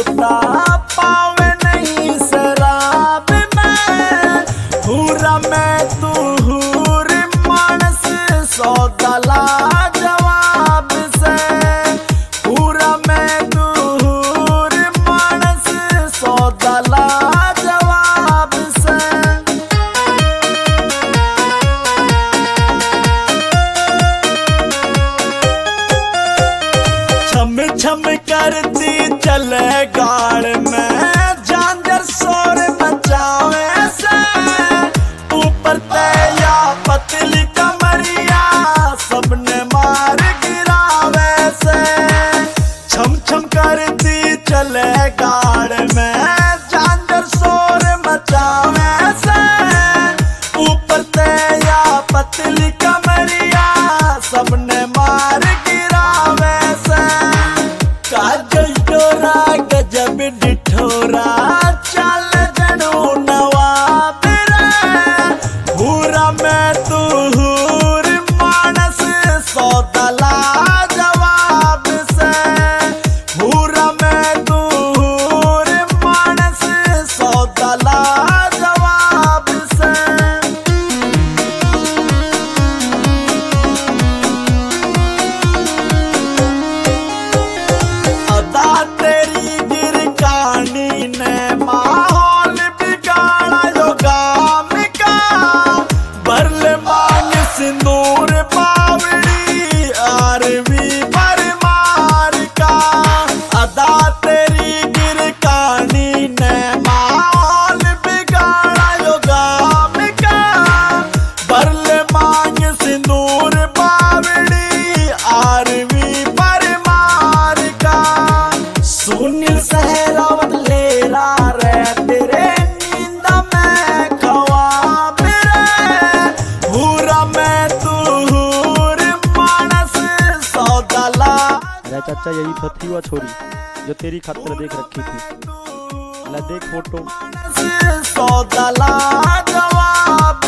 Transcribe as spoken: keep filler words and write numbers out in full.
पीता पावे नहीं शराब में, पूरा मैं तू हूर मानस सौदला जवाब से, पूरा मैं तू हूर मानस सौदला जवाब से। छम छम करती चले गाड़ में झांझर शोर मचावे से, ऊपर तैया पतली कमरिया सबने मार गिरावे से। छम छम करती चले गाड़ में झांझर शोर मचावे से, ऊपर तैया पतली कमरिया सबने मार गिरावे से। काजल डोरा गजब डिठोरा चल जनू नवाब रे, पूरा मैं तू हूर मानस सौदला जवाब से, पूरा मैं तू हूर मानस सौदला जवाब से। अदा तेरी गिरकानी ने माहौल बिगाड़ा यो गाम का, भरले मान सिंदूर बावड़ी आरवी भरमार का। अदा तेरी गिरकानी ने माहौल बिगाड़ा यो गाम का, भरले मांग सिंदूर बावड़ी आरवी भरमार का। सुनील सहरावत लेरा रे तेरे नींद में ख्वाब रे, पूरा मैं तू हूर मानस सौदला। अरे चाचा यही तो थी वो छोरी जो तेरी खातिर देख रखी थी, ले देख फोटो। सौदला जवाब